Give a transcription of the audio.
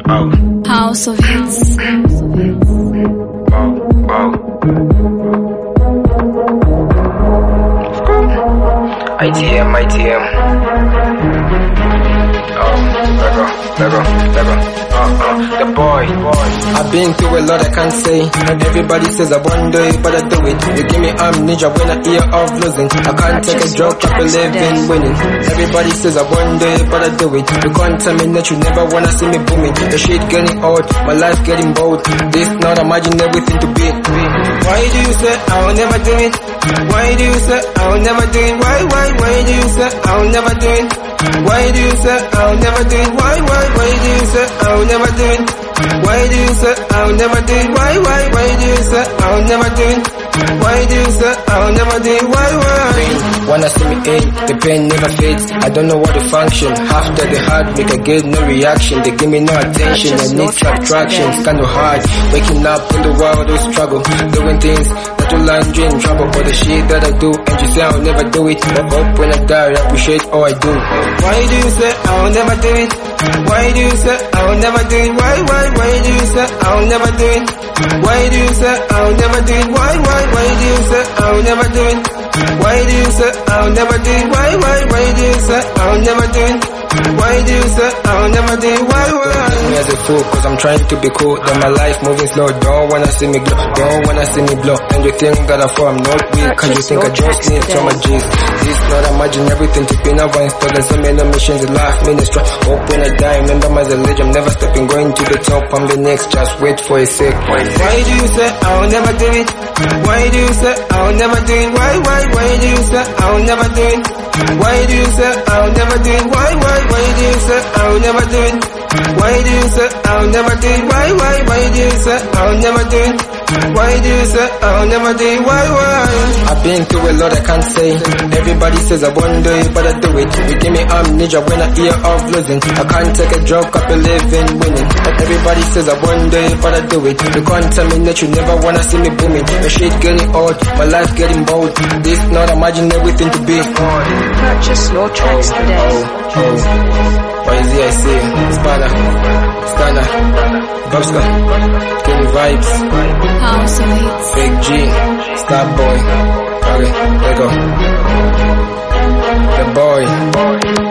House of Hits. ITM. The boy. I've been through a lot, I can't say. Everybody says I wonder if I do it. You give me amnesia when I hear of losing. I can't take a joke, I believe in winning. Everybody says I wonder if I do it. You can't tell me that you never wanna see me booming. The shit getting old, my life getting bold. This not imagine everything to be. Why do you say I will never do it? Why do you say I will never do it? Why do you say I will never do it? Why do you say I will never do it? Why do you say I will never do it? Why do you say I will never do it? Why do you say I will never do it? Why do you say I will never do it? Why? Wanna see me in, the pain never fades. I don't know what to function. After the heart, make I get no reaction. They give me no attention, I need subtraction. It's kinda hard, waking up in the world of struggle. Doing things that will land you in trouble. For the shit that I do, and you say I'll never do it. But hope when I die, I appreciate all I do. Why do you say I will never do it? Why do you say I will never do it? Why do you say I will never do it? Why do you say I will never do it? Why do you say I will never do it? Why do you say I will never do it? Why do you say I will never do it? Why do you say I will never do it? Why? Me as a fool, cause I'm trying to be cool. Then my life moving slow, don't wanna see me glow, don't wanna see me blow. And you think that I fall, I'm not weak, cause you think I just need some G's. This not imagine everything to be now installed. There's so many missions in life, ministry. Hope when I die, remember my village, I'm never stopping, going to the top, I'm the next, just wait for a sec. Why do you say I will never do it? Why do you say I will never do it? Why do you say I will never do it? Why do you say I will never do it? Why do you say I will never do it? Why do you say I will never do it? Why do you say I will never do it? Why do you say I will never do it? Why? I've been through a lot, I can't say. Everybody says I wonder if I do it. You give me amnesia when I hear of losing. I can't take a joke, I believe in winning. But everybody says I wonder if I do it. You can't tell me that you never wanna see me booming. The shit getting old, my life getting bold. This not imagine everything to be. Purchase your tracks today. Why is it I say Stunner, Bobska, King Vibes, House of Hits. Big G, Starboy. Okay, there you go. The boy.